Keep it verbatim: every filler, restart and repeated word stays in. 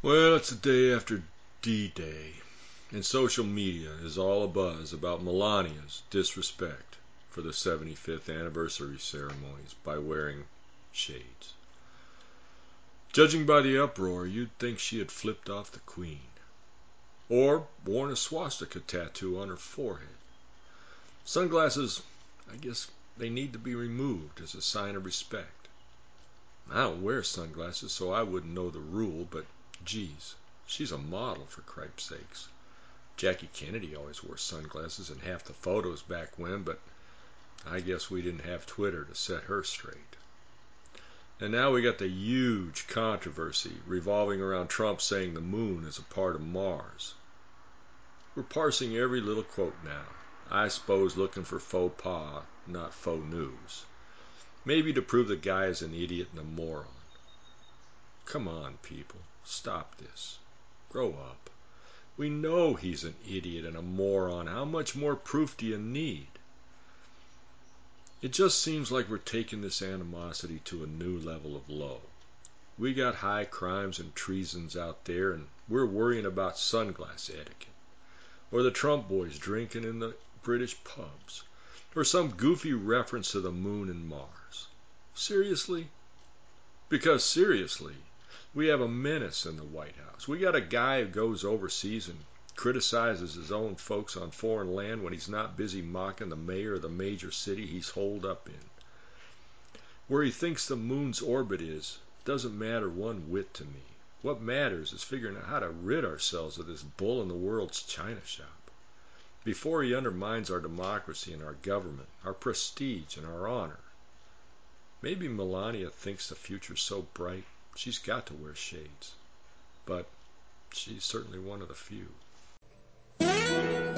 Well, it's the day after D-Day, and social media is all abuzz about Melania's disrespect for the seventy-fifth anniversary ceremonies by wearing shades. Judging by the uproar, you'd think she had flipped off the Queen, or worn a swastika tattoo on her forehead. Sunglasses, I guess they need to be removed as a sign of respect. I don't wear sunglasses, so I wouldn't know the rule, but geez, she's a model for cripe's sakes. Jackie Kennedy always wore sunglasses in half the photos back when, but I guess we didn't have Twitter to set her straight. And now we got the huge controversy revolving around Trump saying the moon is a part of Mars. We're parsing every little quote now, I suppose looking for faux pas, not faux news. Maybe to prove the guy is an idiot and a moron. Come on, people. Stop this. Grow up. We know he's an idiot and a moron. How much more proof do you need? It just seems like we're taking this animosity to a new level of low. We got high crimes and treasons out there, and we're worrying about sunglass etiquette. Or the Trump boys drinking in the British pubs. Or some goofy reference to the moon and Mars. Seriously? Because seriously, we have a menace in the White House. We got a guy who goes overseas and criticizes his own folks on foreign land when he's not busy mocking the mayor of the major city he's holed up in. Where he thinks the moon's orbit is doesn't matter one whit to me. What matters is figuring out how to rid ourselves of this bull in the world's china shop before he undermines our democracy and our government, our prestige and our honor. Maybe Melania thinks the future's so bright she's got to wear shades. But she's certainly one of the few.